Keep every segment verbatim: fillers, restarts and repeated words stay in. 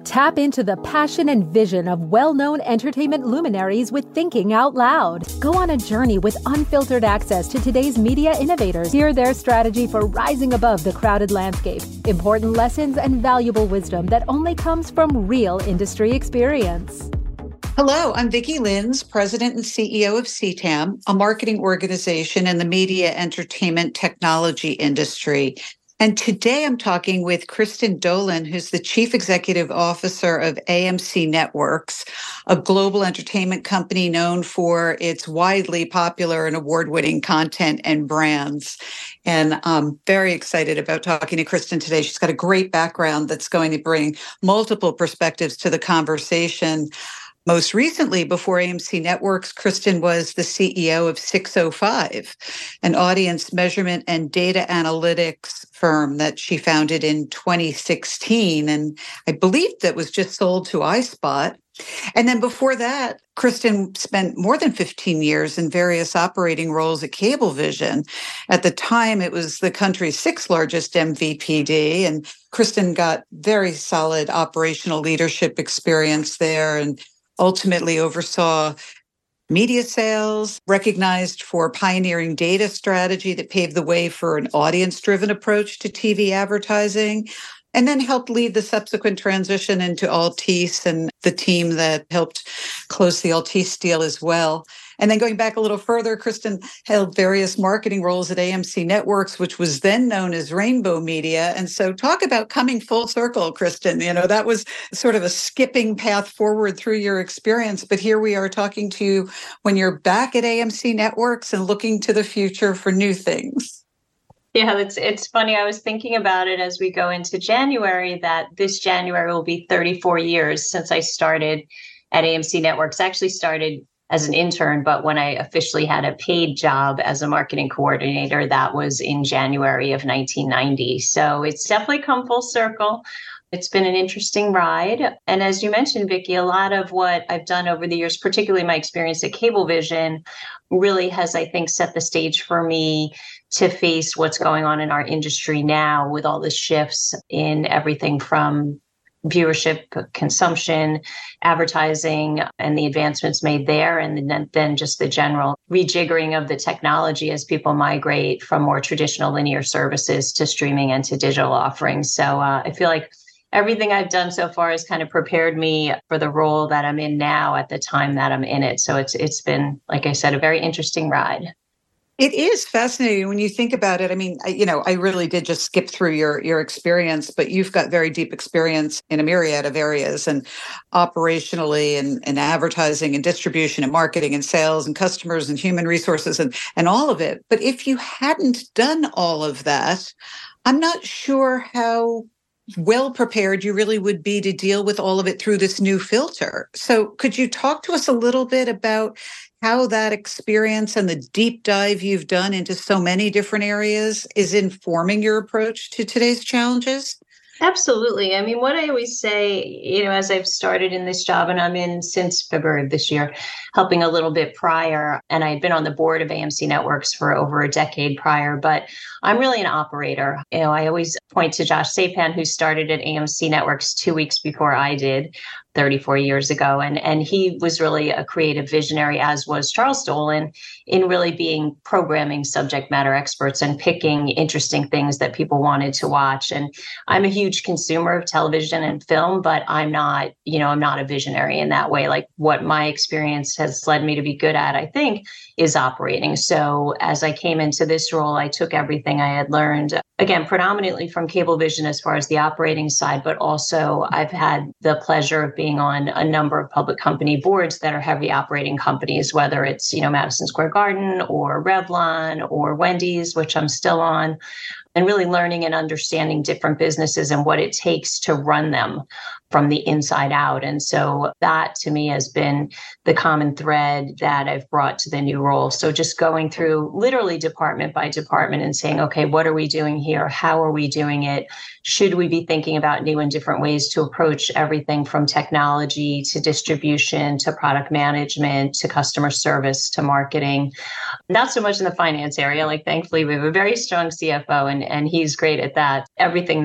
Tap into the passion and vision of well-known entertainment luminaries with Thinking Out Loud. Go on a journey with unfiltered access to today's media innovators. Hear their strategy for rising above the crowded landscape, important lessons, and valuable wisdom that only comes from real industry experience. Hello, I'm Vicki Linz, President and C E O of C T A M, a marketing organization in the media entertainment technology industry. And today I'm talking with Kristen Dolan, who's the Chief Executive Officer of A M C Networks, a global entertainment company known for its widely popular and award-winning content and brands. And I'm very excited about talking to Kristen today. She's got a great background that's going to bring multiple perspectives to the conversation. Most recently, before A M C Networks, Kristen was the C E O of six oh five, an audience measurement and data analytics firm that she founded in twenty sixteen. And I believe that was just sold to iSpot. And then before that, Kristen spent more than fifteen years in various operating roles at Cablevision. At the time, it was the country's sixth largest M V P D. And Kristen got very solid operational leadership experience there and ultimately oversaw media sales, recognized for pioneering data strategy that paved the way for an audience-driven approach to T V advertising, and then helped lead the subsequent transition into Altice and the team that helped close the Altice deal as well. And then going back a little further, Kristen held various marketing roles at A M C Networks, which was then known as Rainbow Media. And so talk about coming full circle, Kristen. You know, that was sort of a skipping path forward through your experience. But here we are talking to you when you're back at A M C Networks and looking to the future for new things. Yeah, it's it's funny. I was thinking about it as we go into January, that this January will be thirty-four years since I started at A M C Networks. I actually started as an intern, but when I officially had a paid job as a marketing coordinator, that was in January of nineteen ninety. So it's definitely come full circle. It's been an interesting ride. And as you mentioned, Vicki, a lot of what I've done over the years, particularly my experience at Cablevision, really has, I think, set the stage for me to face what's going on in our industry now with all the shifts in everything from viewership, consumption, advertising, and the advancements made there. And then, then just the general rejiggering of the technology as people migrate from more traditional linear services to streaming and to digital offerings. So uh, I feel like everything I've done so far has kind of prepared me for the role that I'm in now at the time that I'm in it. So it's it's been, like I said, a very interesting ride. It is fascinating when you think about it. I mean, I, you know, I really did just skip through your your experience, but you've got very deep experience in a myriad of areas, and operationally and, and advertising and distribution and marketing and sales and customers and human resources and, and all of it. But if you hadn't done all of that, I'm not sure how well prepared you really would be to deal with all of it through this new filter. So could you talk to us a little bit about how that experience and the deep dive you've done into so many different areas is informing your approach to today's challenges? Absolutely. I mean, what I always say, you know, as I've started in this job, and I'm in since February of this year, helping a little bit prior, and I'd been on the board of A M C Networks for over a decade prior, but I'm really an operator. You know, I always point to Josh Sapan, who started at A M C Networks two weeks before I did, thirty-four years ago. And, and he was really a creative visionary, as was Charles Dolan, in really being programming subject matter experts and picking interesting things that people wanted to watch. And I'm a huge consumer of television and film, but I'm not, you know, I'm not a visionary in that way. Like what my experience has led me to be good at, I think, is operating. So as I came into this role, I took everything I had learned, again, predominantly from Cablevision as far as the operating side, but also I've had the pleasure of being on a number of public company boards that are heavy operating companies, whether it's, you know, Madison Square Garden or Revlon or Wendy's, which I'm still on, and really learning and understanding different businesses and what it takes to run them from the inside out. And so that to me has been the common thread that I've brought to the new role. So just going through literally department by department and saying, okay, what are we doing here? How are we doing it? Should we be thinking about new and different ways to approach everything from technology to distribution to product management to customer service to marketing? Not so much in the finance area. Like, thankfully, we have a very strong C F O, and, and he's great at that. Everything that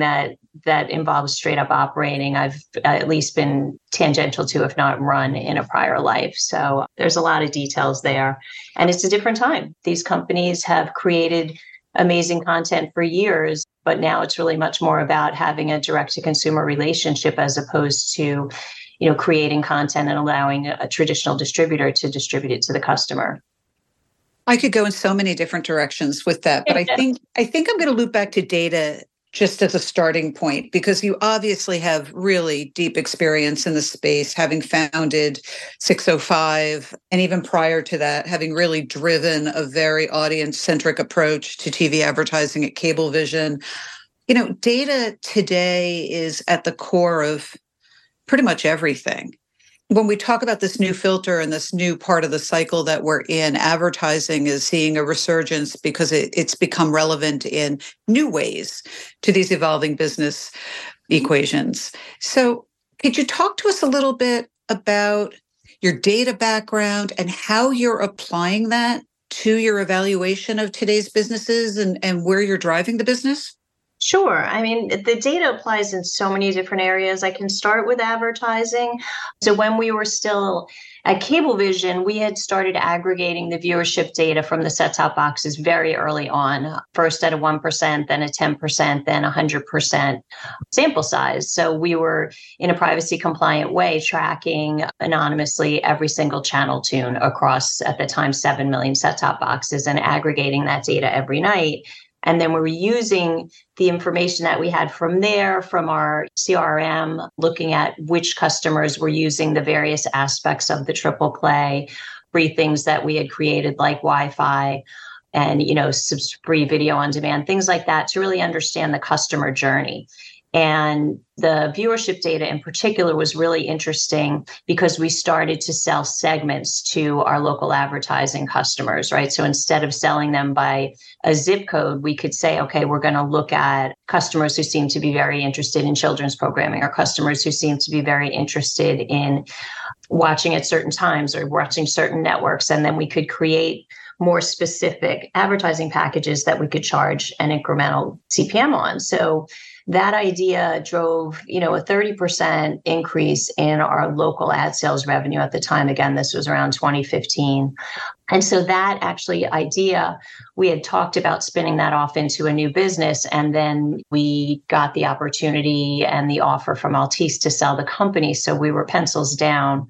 that involves straight up operating. I've at least been tangential to, if not run in a prior life. So there's a lot of details there. And it's a different time. These companies have created amazing content for years, but now it's really much more about having a direct to consumer relationship as opposed to, you know, creating content and allowing a traditional distributor to distribute it to the customer. I could go in so many different directions with that, but I think I think I'm going to loop back to data just as a starting point, because you obviously have really deep experience in the space, having founded six oh five, and even prior to that, having really driven a very audience-centric approach to T V advertising at Cablevision. You know, data today is at the core of pretty much everything. When we talk about this new filter and this new part of the cycle that we're in, advertising is seeing a resurgence because it, it's become relevant in new ways to these evolving business equations. So could you talk to us a little bit about your data background and how you're applying that to your evaluation of today's businesses and, and where you're driving the business? Sure. I mean, the data applies in so many different areas. I can start with advertising. So when we were still at Cablevision, we had started aggregating the viewership data from the set-top boxes very early on, first at a one percent, then a ten percent, then one hundred percent sample size. So we were, in a privacy compliant way, tracking anonymously every single channel tune across, at the time, seven million set-top boxes and aggregating that data every night. And then we were using the information that we had from there, from our C R M, looking at which customers were using the various aspects of the triple play, free things that we had created like Wi-Fi and, you know, free video on demand, things like that, to really understand the customer journey. And the viewership data in particular was really interesting because we started to sell segments to our local advertising customers, right? So instead of selling them by a zip code, we could say, okay, we're going to look at customers who seem to be very interested in children's programming, or customers who seem to be very interested in watching at certain times or watching certain networks. And then we could create more specific advertising packages that we could charge an incremental C P M on. So that idea drove, you know, a thirty percent increase in our local ad sales revenue at the time. Again, this was around twenty fifteen. And so that actually idea, we had talked about spinning that off into a new business. And then we got the opportunity and the offer from Altice to sell the company. So we were pencils down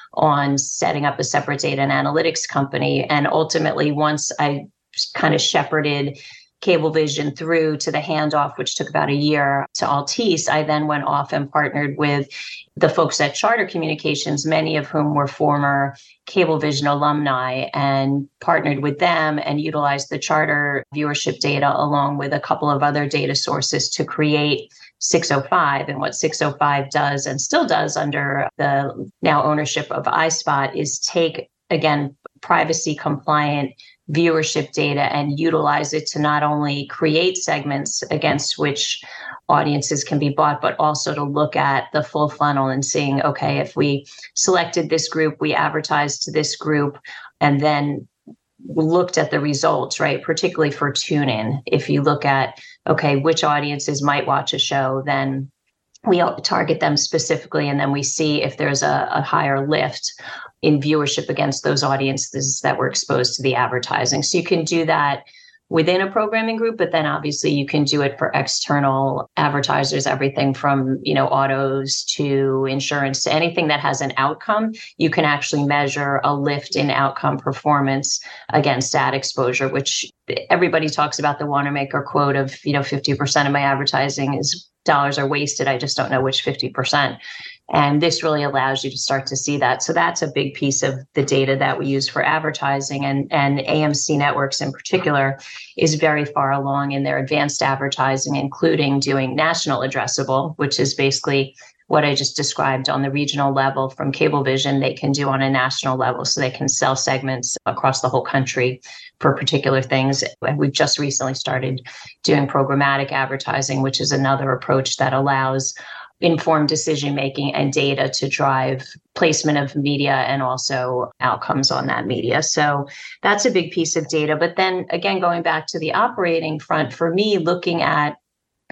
on setting up a separate data and analytics company. And ultimately, once I kind of shepherded Cablevision through to the handoff, which took about a year, to Altice, I then went off and partnered with the folks at Charter Communications, many of whom were former Cablevision alumni, and partnered with them and utilized the Charter viewership data along with a couple of other data sources to create six oh five. And what six oh five does, and still does under the now ownership of iSpot, is take, again, privacy compliant viewership data and utilize it to not only create segments against which audiences can be bought, but also to look at the full funnel and seeing, okay, if we selected this group, we advertised to this group, and then looked at the results, right? Particularly for tune-in. If you look at, okay, which audiences might watch a show, then we target them specifically, and then we see if there's a, a higher lift in viewership against those audiences that were exposed to the advertising. So you can do that within a programming group, but then obviously you can do it for external advertisers, everything from, you know, autos to insurance to anything that has an outcome. You can actually measure a lift in outcome performance against ad exposure, which everybody talks about the Wanamaker quote of, you know, fifty percent of my advertising is dollars are wasted. I just don't know which fifty percent. And this really allows you to start to see that. So that's a big piece of the data that we use for advertising. And, and A M C Networks in particular is very far along in their advanced advertising, including doing national addressable, which is basically what I just described on the regional level from Cablevision, they can do on a national level. So they can sell segments across the whole country for particular things. And we've just recently started doing programmatic advertising, which is another approach that allows informed decision-making and data to drive placement of media and also outcomes on that media. So that's a big piece of data. But then again, going back to the operating front, for me, looking at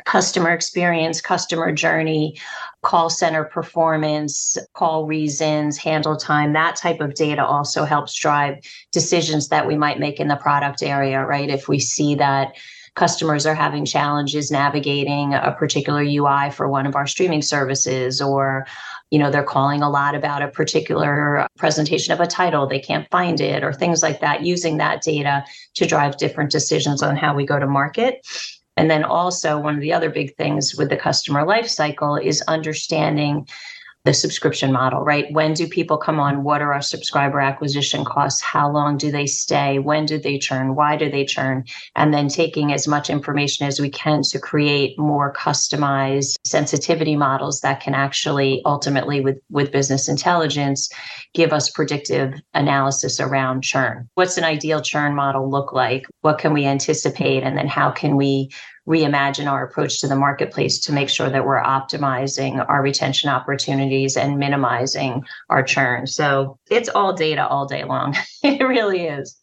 customer experience, customer journey, call center performance, call reasons, handle time. That type of data also helps drive decisions that we might make in the product area, right? If we see that customers are having challenges navigating a particular U I for one of our streaming services, or you know, they're calling a lot about a particular presentation of a title, they can't find it, or things like that, using that data to drive different decisions on how we go to market. And then also one of the other big things with the customer life cycle is understanding the subscription model, right? When do people come on? What are our subscriber acquisition costs? How long do they stay? When do they churn? Why do they churn? And then taking as much information as we can to create more customized sensitivity models that can actually ultimately, with, with business intelligence, give us predictive analysis around churn. What's an ideal churn model look like? What can we anticipate? And then how can we reimagine our approach to the marketplace to make sure that we're optimizing our retention opportunities and minimizing our churn? So it's all data all day long. It really is.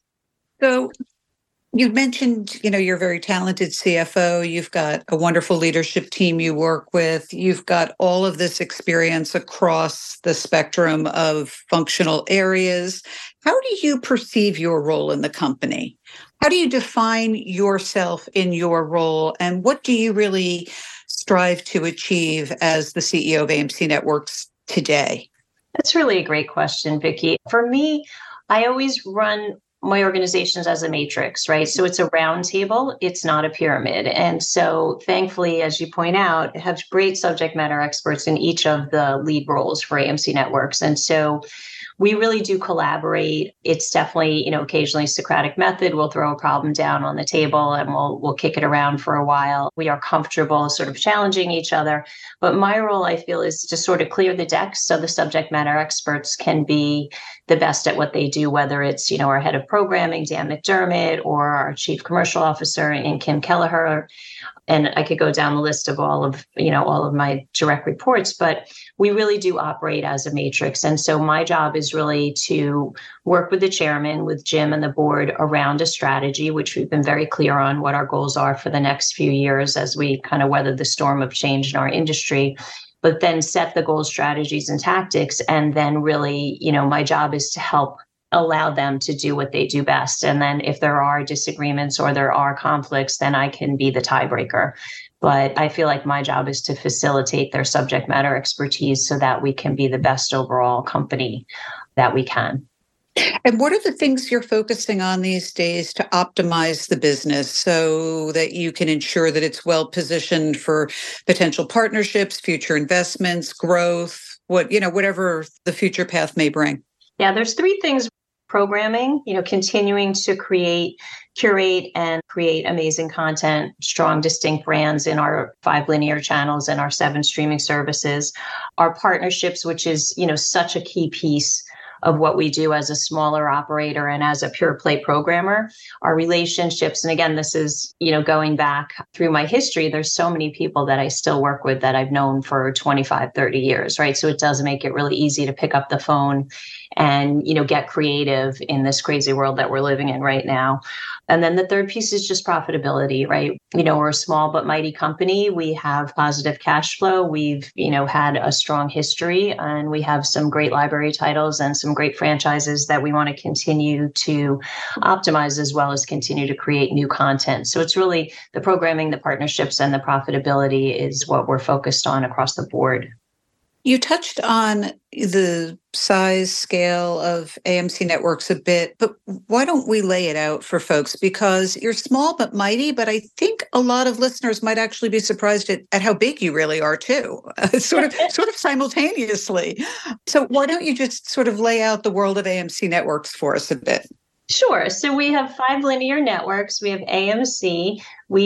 So you mentioned, you know, you're a very talented C F O. You've got a wonderful leadership team you work with. You've got all of this experience across the spectrum of functional areas. How do you perceive your role in the company? How do you define yourself in your role? And what do you really strive to achieve as the C E O of A M C Networks today? That's really a great question, Vicki. For me, I always run my organizations as a matrix, right? So it's a round table, it's not a pyramid. And so thankfully, as you point out, I have great subject matter experts in each of the lead roles for A M C Networks. And so we really do collaborate. It's definitely, you know, occasionally Socratic method. We'll throw a problem down on the table and we'll we'll kick it around for a while. We are comfortable sort of challenging each other. But my role, I feel, is to sort of clear the decks so the subject matter experts can be the best at what they do, whether it's, you know, our head of programming, Dan McDermott, or our chief commercial officer in Kim Kelleher. And I could go down the list of all of, you know, all of my direct reports, but we really do operate as a matrix. And so my job is really to work with the chairman, with Jim and the board around a strategy, which we've been very clear on what our goals are for the next few years as we kind of weather the storm of change in our industry, but then set the goals, strategies, and tactics. And then really, you know, my job is to help allow them to do what they do best. And then if there are disagreements or there are conflicts, then I can be the tiebreaker. But I feel like my job is to facilitate their subject matter expertise so that we can be the best overall company that we can. And what are the things you're focusing on these days to optimize the business so that you can ensure that it's well positioned for potential partnerships, future investments, growth, what, you know, whatever the future path may bring? Yeah, there's three things. Programming, you know, continuing to create, curate, and create amazing content, strong, distinct brands in our five linear channels and our seven streaming services. Our partnerships, which is, you know, such a key piece of what we do as a smaller operator and as a pure play programmer. Our relationships, and again, this is, you know, going back through my history, there's so many people that I still work with that I've known for twenty-five, thirty years, right? So it does make it really easy to pick up the phone and, you know, get creative in this crazy world that we're living in right now. And then the third piece is just profitability, right? You know, we're a small but mighty company. We have positive cash flow. We've, you know, had a strong history, and we have some great library titles and some great franchises that we want to continue to optimize, as well as continue to create new content. So it's really the programming, the partnerships, and the profitability is what we're focused on across the board. You touched on the size scale of A M C Networks a bit, but why don't we lay it out for folks? Because you're small but mighty, but I think a lot of listeners might actually be surprised at, at how big you really are too, uh, sort of sort of simultaneously. So why don't you just sort of lay out the world of A M C Networks for us a bit? Sure. So we have five linear networks. We have A M C,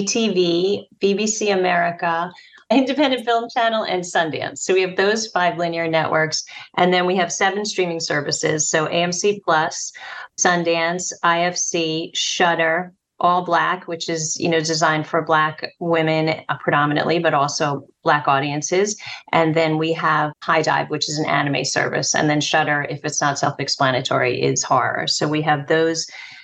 WeTV, B B C America, Independent Film Channel, and Sundance. So we have those five linear networks. And then we have seven streaming services. So A M C Plus, Sundance, I F C, Shudder, All Black, which is, you know, designed for Black women uh, predominantly, but also Black audiences. And then we have High Dive, which is an anime service. And then Shudder, if it's not self-explanatory, is horror. So we have those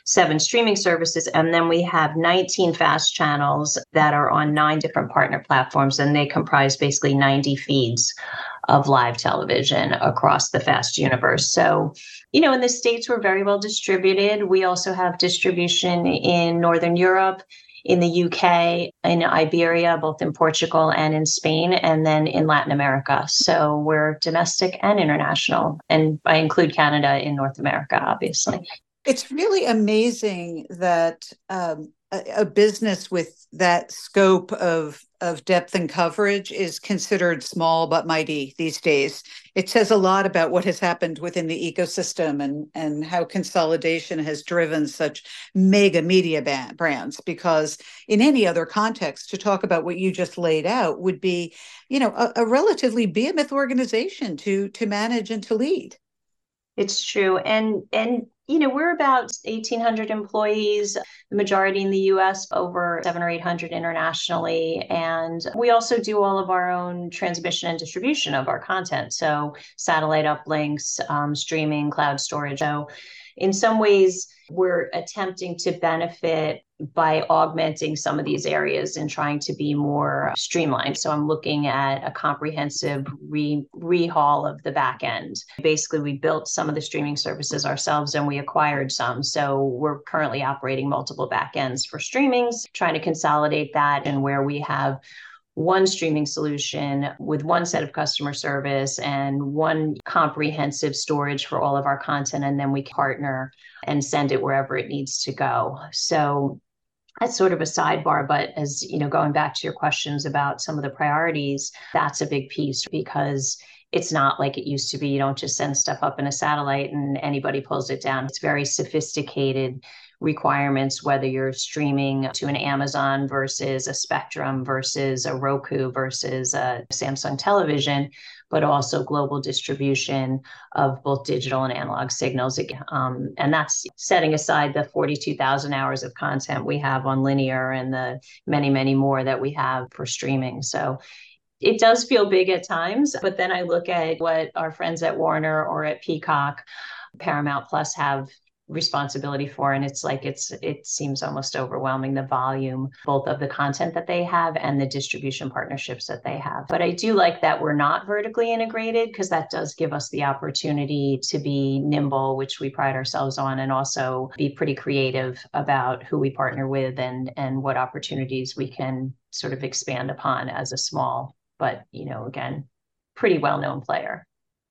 seven streaming services. And then we have nineteen fast channels that are on nine different partner platforms, and they comprise basically ninety feeds of live television across the FAST universe. So, you know, in the States, we're very well distributed. We also have distribution in Northern Europe, in the U K, in Iberia, both in Portugal and in Spain, and then in Latin America. So we're domestic and international. And I include Canada in North America, obviously. It's really amazing that um, a, a business with that scope of of depth and coverage is considered small but mighty these days. It says a lot about what has happened within the ecosystem and, and how consolidation has driven such mega media ba- brands, because in any other context, to talk about what you just laid out would be, you know, a, a relatively behemoth organization to to manage and to lead. It's true. And, and, you know, we're about eighteen hundred employees, the majority in the U S, over seven or eight hundred internationally. And we also do all of our own transmission and distribution of our content. So satellite uplinks, um, streaming, cloud storage. So in some ways, we're attempting to benefit by augmenting some of these areas and trying to be more streamlined. So I'm looking at a comprehensive re- rehaul of the back end. Basically, we built some of the streaming services ourselves and we acquired some. So we're currently operating multiple back ends for streamings, trying to consolidate that, and where we have one streaming solution with one set of customer service and one comprehensive storage for all of our content, and then we partner and send it wherever it needs to go. So that's sort of a sidebar, but as you know, going back to your questions about some of the priorities, that's a big piece, because it's not like it used to be. You don't just send stuff up in a satellite and anybody pulls it down. It's very sophisticated requirements, whether you're streaming to an Amazon versus a Spectrum versus a Roku versus a Samsung television, but also global distribution of both digital and analog signals. Um, and that's setting aside the forty-two thousand hours of content we have on linear and the many, many more that we have for streaming. So it does feel big at times, but then I look at what our friends at Warner or at Peacock, Paramount Plus have responsibility for, and it's like it's it seems almost overwhelming, the volume both of the content that they have and the distribution partnerships that they have. But I do like that we're not vertically integrated, because that does give us the opportunity to be nimble, which we pride ourselves on, and also be pretty creative about who we partner with and and what opportunities we can sort of expand upon as a small, but you know, again, pretty well-known player.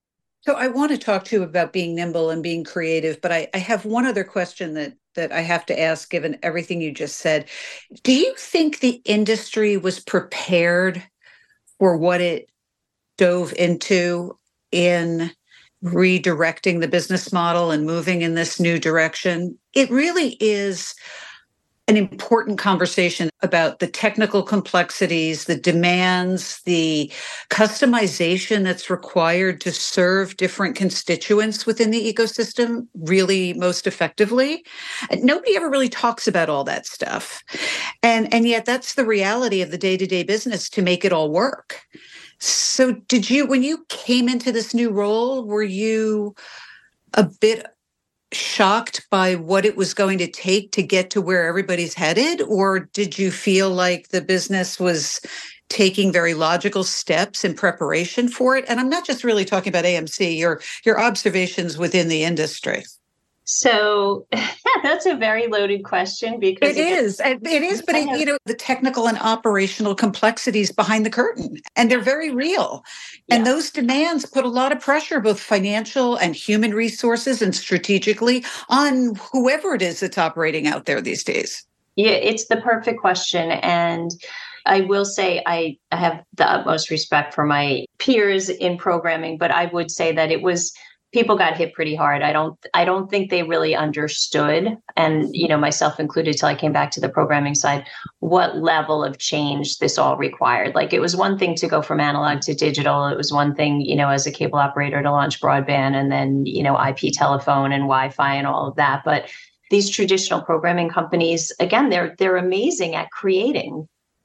So I want to talk to you about being nimble and being creative, but I, I have one other question that that I have to ask, given everything you just said. Do you think the industry was prepared for what it dove into in redirecting the business model and moving in this new direction? It really is an important conversation about the technical complexities, the demands, the customization that's required to serve different constituents within the ecosystem really most effectively. Nobody ever really talks about all that stuff. And, and yet that's the reality of the day-to-day business to make it all work. So did you, when you came into this new role, were you a bit shocked by what it was going to take to get to where everybody's headed? Or did you feel like the business was taking very logical steps in preparation for it? And I'm not just really talking about A M C, your, your observations within the industry. So that's a very loaded question, because it is, it is, but it, you know, the technical and operational complexities behind the curtain, and they're very real. And yeah. Those demands put a lot of pressure, both financial and human resources and strategically, on whoever it is that's operating out there these days. Yeah, it's the perfect question. And I will say I have the utmost respect for my peers in programming, but I would say that it was people got hit pretty hard. I don't I don't think they really understood, and you know, myself included, till I came back to the programming side, what level of change this all required. Like, it was one thing to go from analog to digital. It was one thing, you know, as a cable operator to launch broadband and then, you know, I P telephone and Wi-Fi and all of that. But these traditional programming companies, again, they're they're amazing at creating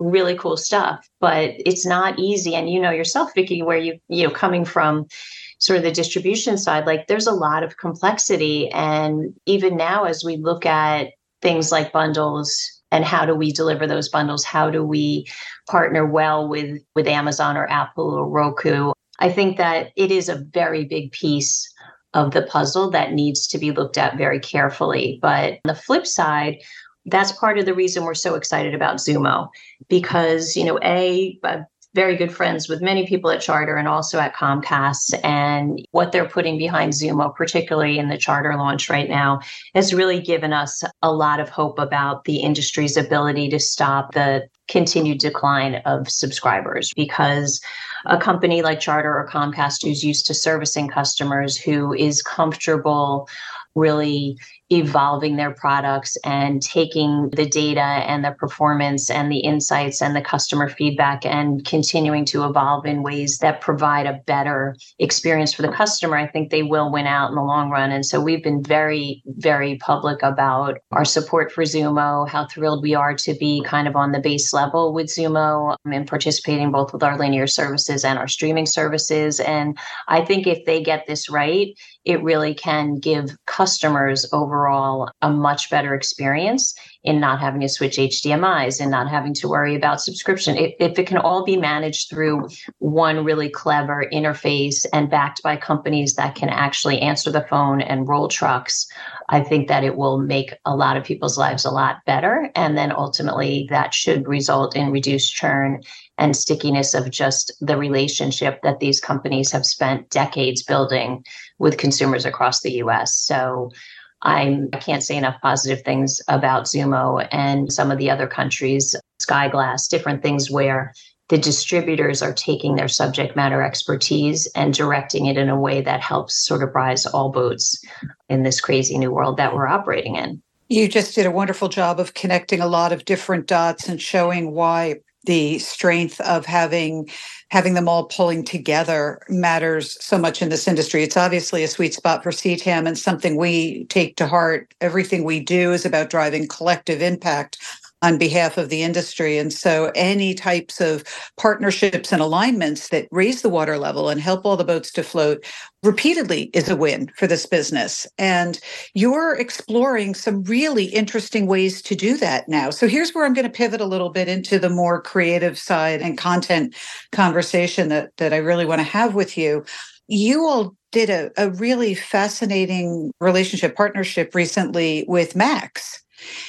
really cool stuff, but it's not easy. And you know yourself, Vicki, where you, you know, coming from sort of the distribution side, like there's a lot of complexity. And even now, as we look at things like bundles and how do we deliver those bundles, how do we partner well with, with Amazon or Apple or Roku, I think that it is a very big piece of the puzzle that needs to be looked at very carefully. But on the flip side, that's part of the reason we're so excited about Xumo, because, you know, A, I'm very good friends with many people at Charter and also at Comcast, and what they're putting behind Xumo, particularly in the Charter launch right now, has really given us a lot of hope about the industry's ability to stop the continued decline of subscribers, because a company like Charter or Comcast, who's used to servicing customers, who is comfortable really evolving their products and taking the data and the performance and the insights and the customer feedback and continuing to evolve in ways that provide a better experience for the customer, I think they will win out in the long run. And so we've been very, very public about our support for Xumo, how thrilled we are to be kind of on the base level with Xumo and participating both with our linear services and our streaming services. And I think if they get this right, it really can give customers overall a much better experience in not having to switch H D M Is and not having to worry about subscription. If, if it can all be managed through one really clever interface and backed by companies that can actually answer the phone and roll trucks, I think that it will make a lot of people's lives a lot better. And then ultimately that should result in reduced churn and stickiness of just the relationship that these companies have spent decades building with consumers across the U S. So I'm, I can't say enough positive things about Xumo and some of the other countries, Sky Glass, different things where the distributors are taking their subject matter expertise and directing it in a way that helps sort of rise all boats in this crazy new world that we're operating in. You just did a wonderful job of connecting a lot of different dots and showing why the strength of having having them all pulling together matters so much in this industry. It's obviously a sweet spot for C TAM and something we take to heart. Everything we do is about driving collective impact on behalf of the industry. And so any types of partnerships and alignments that raise the water level and help all the boats to float repeatedly is a win for this business. And you're exploring some really interesting ways to do that now. So here's where I'm going to pivot a little bit into the more creative side and content conversation that, that I really want to have with you. You all did a, a really fascinating relationship partnership recently with Max.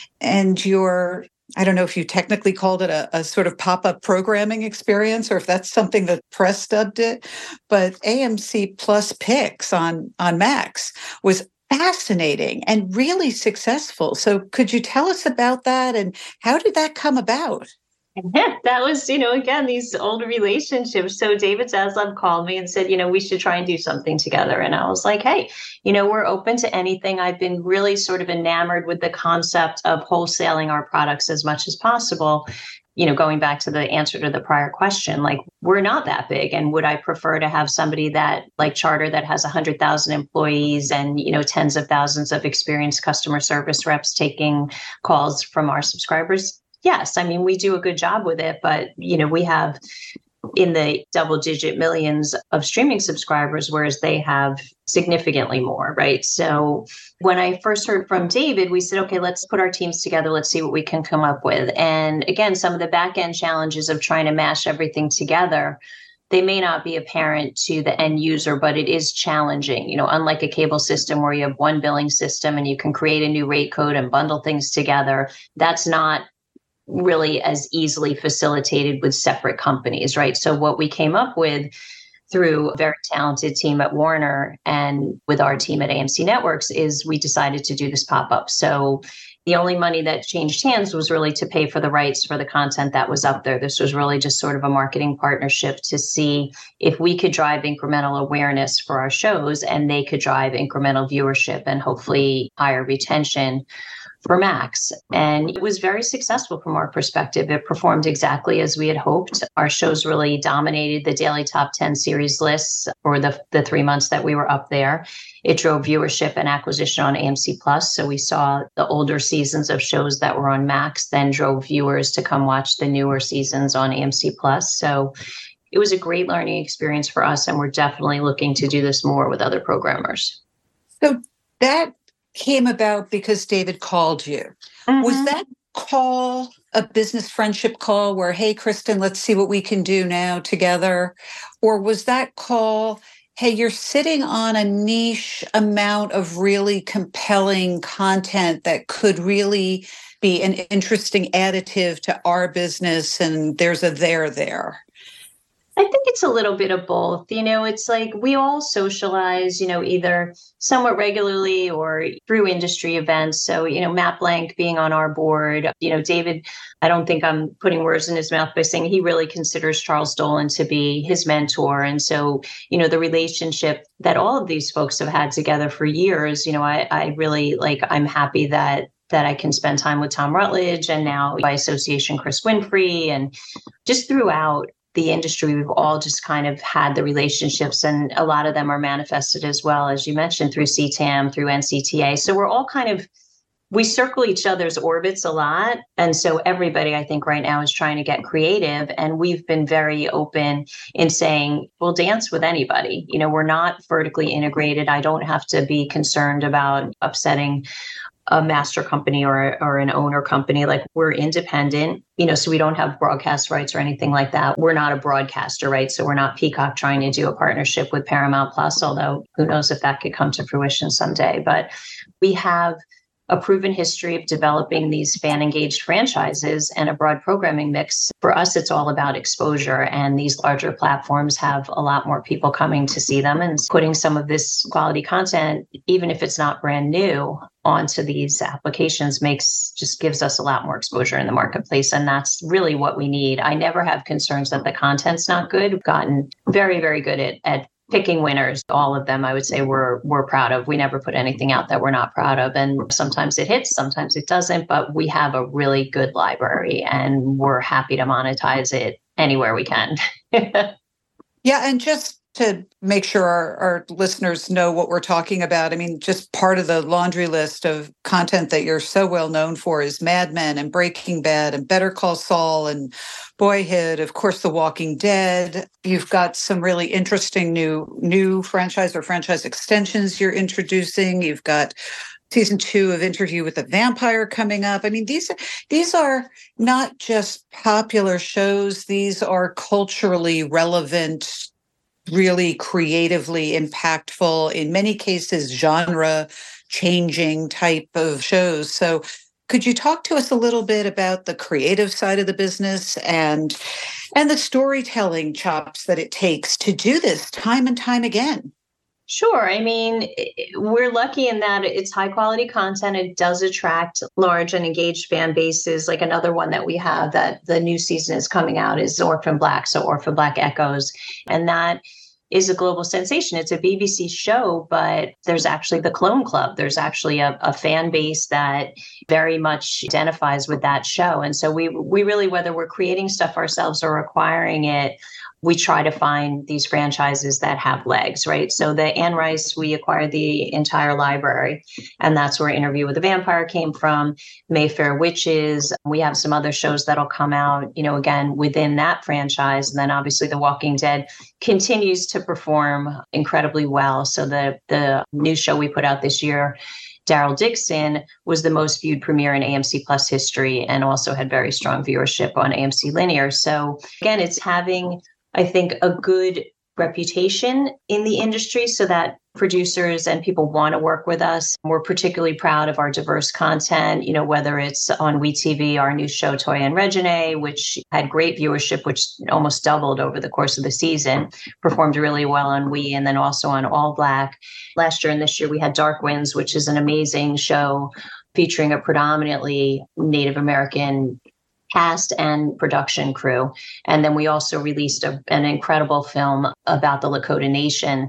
And your I don't know if you technically called it a, a sort of pop-up programming experience or if that's something that press dubbed it, but A M C Plus Picks on, on Max was fascinating and really successful. So could you tell us about that and how did that come about? Yeah, that was, you know, again, these old relationships. So David Zaslav called me and said, you know, we should try and do something together. And I was like, hey, you know, we're open to anything. I've been really sort of enamored with the concept of wholesaling our products as much as possible. You know, going back to the answer to the prior question, like we're not that big. And would I prefer to have somebody that like Charter that has one hundred thousand employees and, you know, tens of thousands of experienced customer service reps taking calls from our subscribers? Yes, I mean, we do a good job with it, but, you know, we have in the double digit millions of streaming subscribers, whereas they have significantly more, right? So when I first heard from David, we said, okay, let's put our teams together. Let's see what we can come up with. And again, some of the back end challenges of trying to mash everything together, they may not be apparent to the end user, but it is challenging. You know, unlike a cable system where you have one billing system and you can create a new rate code and bundle things together, that's not really as easily facilitated with separate companies, right? So what we came up with through a very talented team at Warner and with our team at A M C Networks is we decided to do this pop-up. So the only money that changed hands was really to pay for the rights for the content that was up there. This was really just sort of a marketing partnership to see if we could drive incremental awareness for our shows and they could drive incremental viewership and hopefully higher retention for Max. And it was very successful from our perspective. It performed exactly as we had hoped. Our shows really dominated the daily top ten series lists for the, the three months that we were up there. It drove viewership and acquisition on A M C Plus. So we saw the older seasons of shows that were on Max then drove viewers to come watch the newer seasons on A M C Plus. So it was a great learning experience for us, and we're definitely looking to do this more with other programmers. So that came about because David called you. Mm-hmm. Was that call a business friendship call where, hey, Kristen, let's see what we can do now together? Or was that call, hey, you're sitting on a niche amount of really compelling content that could really be an interesting additive to our business, and there's a there there? I think it's a little bit of both. You know, it's like we all socialize, you know, either somewhat regularly or through industry events. So, you know, Matt Blank being on our board, you know, David, I don't think I'm putting words in his mouth by saying he really considers Charles Dolan to be his mentor. And so, you know, the relationship that all of these folks have had together for years, you know, I, I really like, I'm happy that that I can spend time with Tom Rutledge, and now by association, Chris Winfrey, and just throughout the industry, we've all just kind of had the relationships, and a lot of them are manifested as well, as you mentioned, through C T A M, through N C T A. So we're all kind of, we circle each other's orbits a lot. And so everybody, I think right now is trying to get creative. And we've been very open in saying, we'll dance with anybody. You know, we're not vertically integrated. I don't have to be concerned about upsetting a master company or, or an owner company. Like, we're independent, you know, so we don't have broadcast rights or anything like that. We're not a broadcaster, right? So we're not Peacock trying to do a partnership with Paramount Plus, although who knows if that could come to fruition someday. But we have a proven history of developing these fan-engaged franchises and a broad programming mix. For us, it's all about exposure, and these larger platforms have a lot more people coming to see them, and putting some of this quality content, even if it's not brand new, onto these applications makes just gives us a lot more exposure in the marketplace. And that's really what we need. I never have concerns that the content's not good. We've gotten very, very good at, at picking winners. All of them, I would say, we're we're proud of. We never put anything out that we're not proud of. And sometimes it hits, sometimes it doesn't, but we have a really good library, and we're happy to monetize it anywhere we can. Yeah, and just to make sure our, our listeners know what we're talking about, I mean, just part of the laundry list of content that you're so well known for is Mad Men and Breaking Bad and Better Call Saul and Boyhood, of course, The Walking Dead. You've got some really interesting new new franchise or franchise extensions you're introducing. You've got season two of Interview with the Vampire coming up. I mean, these these are not just popular shows. These are culturally relevant, really creatively impactful, in many cases, genre changing type of shows. So could you talk to us a little bit about the creative side of the business and and the storytelling chops that it takes to do this time and time again? Sure. I mean, we're lucky in that it's high quality content. It does attract large and engaged fan bases. Like, another one that we have that the new season is coming out is Orphan Black. So Orphan Black Echoes. And that is a global sensation. It's a B B C show, but there's actually the Clone Club. There's actually a, a fan base that very much identifies with that show. And so we we really, whether we're creating stuff ourselves or acquiring it, we try to find these franchises that have legs, right? So the Anne Rice, we acquired the entire library, and that's where Interview with the Vampire came from, Mayfair Witches. We have some other shows that'll come out, you know, again, within that franchise. And then obviously The Walking Dead continues to perform incredibly well. So the, the new show we put out this year, Daryl Dixon, was the most viewed premiere in A M C Plus history, and also had very strong viewership on A M C Linear. So again, it's having, I think, a good reputation in the industry so that producers and people want to work with us. We're particularly proud of our diverse content, you know, whether it's on WeTV, our new show, Toya and Reginae, which had great viewership, which almost doubled over the course of the season, performed really well on We, and then also on All Black. Last year and this year, we had Dark Winds, which is an amazing show featuring a predominantly Native American cast and production crew. And then we also released a, an incredible film about the Lakota Nation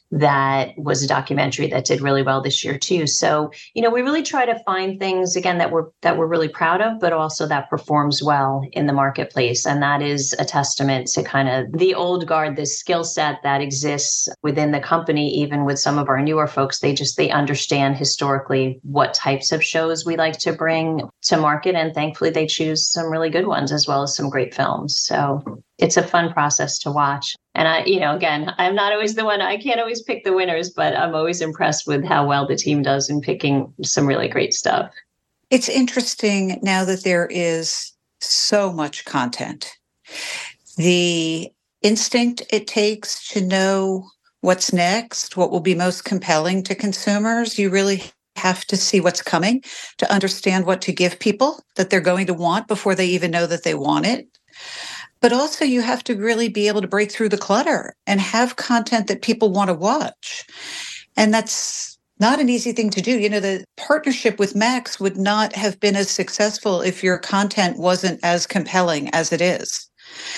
that was a documentary that did really well this year too. So, you know, we really try to find things again that we're that we're really proud of, but also that performs well in the marketplace. And that is a testament to kind of the old guard, this skill set that exists within the company, even with some of our newer folks. They just they understand historically what types of shows we like to bring to market. And thankfully they choose some really good ones as well as some great films. So it's a fun process to watch. And I, you know, again, I'm not always the one, I can't always pick the winners, but I'm always impressed with how well the team does in picking some really great stuff. It's interesting now that there is so much content. The instinct it takes to know what's next, what will be most compelling to consumers, you really have to see what's coming to understand what to give people that they're going to want before they even know that they want it. But also you have to really be able to break through the clutter and have content that people want to watch. And that's not an easy thing to do. You know, the partnership with Max would not have been as successful if your content wasn't as compelling as it is.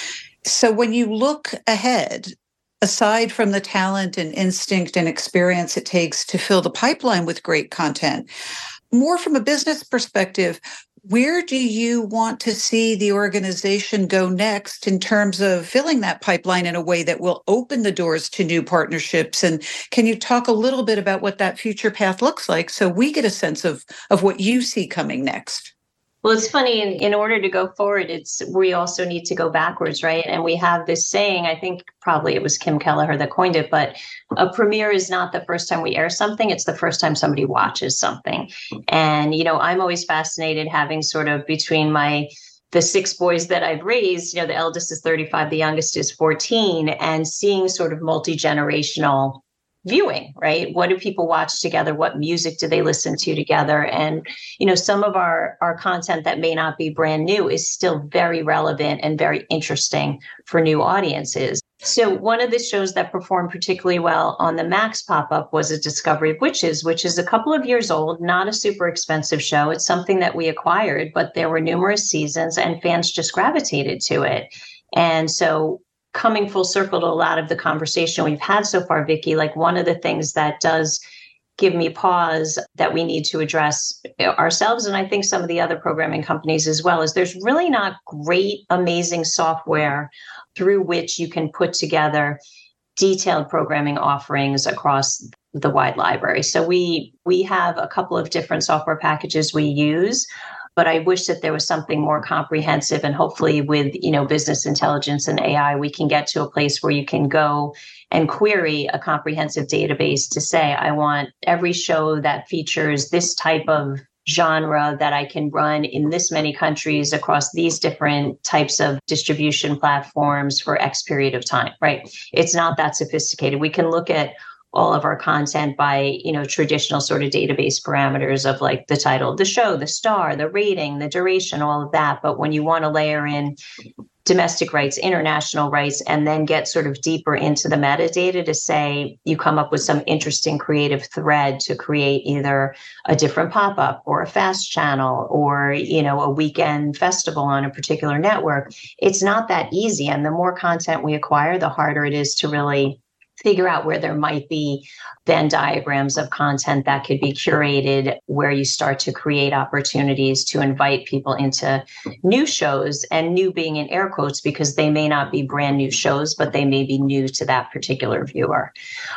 So when you look ahead, aside from the talent and instinct and experience it takes to fill the pipeline with great content, more from a business perspective, where do you want to see the organization go next in terms of filling that pipeline in a way that will open the doors to new partnerships? And can you talk a little bit about what that future path looks like so we get a sense of, of what you see coming next? Well, it's funny, in, in order to go forward, it's we also need to go backwards, right? And we have this saying, I think probably it was Kim Kelleher that coined it, but a premiere is not the first time we air something, it's the first time somebody watches something. And, you know, I'm always fascinated having sort of between my the six boys that I've raised, you know, the eldest is thirty-five, the youngest is fourteen, and seeing sort of multi-generational viewing, right? What do people watch together? What music do they listen to together? And, you know, some of our, our content that may not be brand new is still very relevant and very interesting for new audiences. So one of the shows that performed particularly well on the Max pop-up was A Discovery of Witches, which is a couple of years old, not a super expensive show. It's something that we acquired, but there were numerous seasons and fans just gravitated to it. And so coming full circle to a lot of the conversation we've had so far, Vicki, like one of the things that does give me pause that we need to address ourselves, and I think some of the other programming companies as well, is there's really not great, amazing software through which you can put together detailed programming offerings across the wide library. So we we have a couple of different software packages we use, but I wish that there was something more comprehensive, and hopefully with, you know, business intelligence and A I, we can get to a place where you can go and query a comprehensive database to say, I want every show that features this type of genre that I can run in this many countries across these different types of distribution platforms for X period of time, right? It's not that sophisticated. We can look at all of our content by, you know, traditional sort of database parameters of like the title of the show, the star, the rating, the duration, all of that. But when you want to layer in domestic rights, international rights, and then get sort of deeper into the metadata to say you come up with some interesting creative thread to create either a different pop-up or a fast channel or, you know, a weekend festival on a particular network, it's not that easy. And the more content we acquire, the harder it is to really figure out where there might be Venn diagrams of content that could be curated, where you start to create opportunities to invite people into new shows, and new being in air quotes, because they may not be brand new shows, but they may be new to that particular viewer.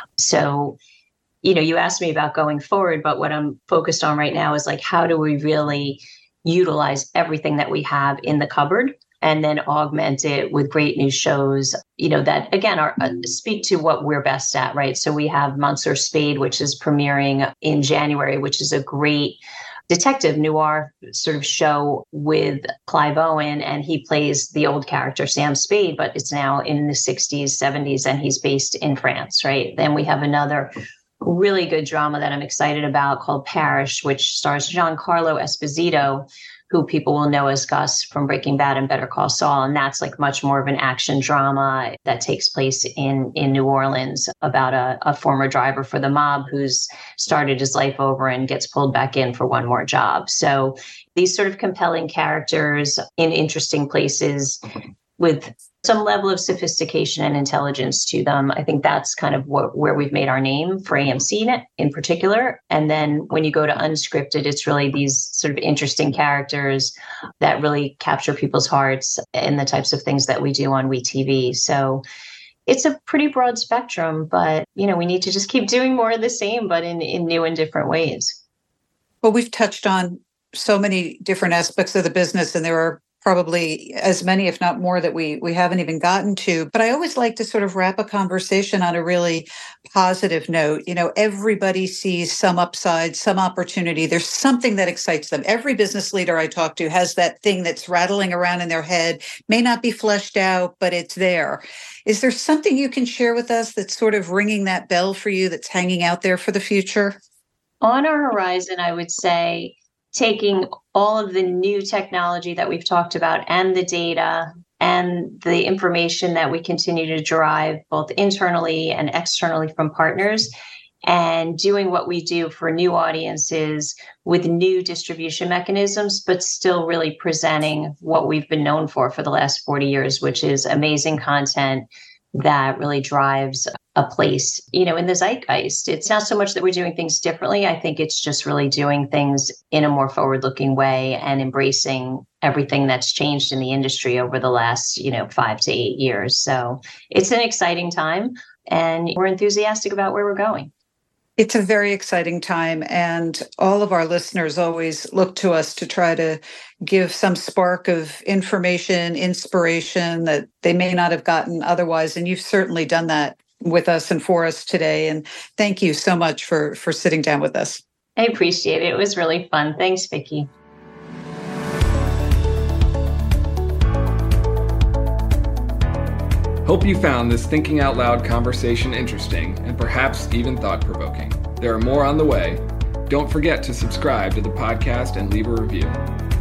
So, you know, you asked me about going forward, but what I'm focused on right now is like, how do we really utilize everything that we have in the cupboard and then augment it with great new shows, you know, that, again, are uh, speak to what we're best at, right? So we have Monsieur Spade, which is premiering in January, which is a great detective noir sort of show with Clive Owen, and he plays the old character Sam Spade, but it's now in the sixties, seventies, and he's based in France, right? Then we have another really good drama that I'm excited about called Parish, which stars Giancarlo Esposito, who people will know as Gus from Breaking Bad and Better Call Saul. And that's like much more of an action drama that takes place in, in New Orleans about a, a former driver for the mob who's started his life over and gets pulled back in for one more job. So these sort of compelling characters in interesting places with some level of sophistication and intelligence to them. I think that's kind of what, where we've made our name for A M C in particular. And then when you go to unscripted, it's really these sort of interesting characters that really capture people's hearts and the types of things that we do on WeTV. So it's a pretty broad spectrum, but you know, we need to just keep doing more of the same, but in, in new and different ways. Well, we've touched on so many different aspects of the business, and there are probably as many, if not more, that we we haven't even gotten to. But I always like to sort of wrap a conversation on a really positive note. You know, everybody sees some upside, some opportunity. There's something that excites them. Every business leader I talk to has that thing that's rattling around in their head, may not be fleshed out, but it's there. Is there something you can share with us that's sort of ringing that bell for you, that's hanging out there for the future? On our horizon, I would say, taking all of the new technology that we've talked about and the data and the information that we continue to derive both internally and externally from partners, and doing what we do for new audiences with new distribution mechanisms, but still really presenting what we've been known for for the last forty years, which is amazing content that really drives a place, you know, in the zeitgeist. It's not so much that we're doing things differently. I think it's just really doing things in a more forward-looking way and embracing everything that's changed in the industry over the last, you know, five to eight years. So it's an exciting time, and we're enthusiastic about where we're going. It's a very exciting time, and all of our listeners always look to us to try to give some spark of information, inspiration that they may not have gotten otherwise. And you've certainly done that with us and for us today. And thank you so much for, for sitting down with us. I appreciate it. It was really fun. Thanks, Vicki. Hope you found this Thinking Out Loud conversation interesting and perhaps even thought-provoking. There are more on the way. Don't forget to subscribe to the podcast and leave a review.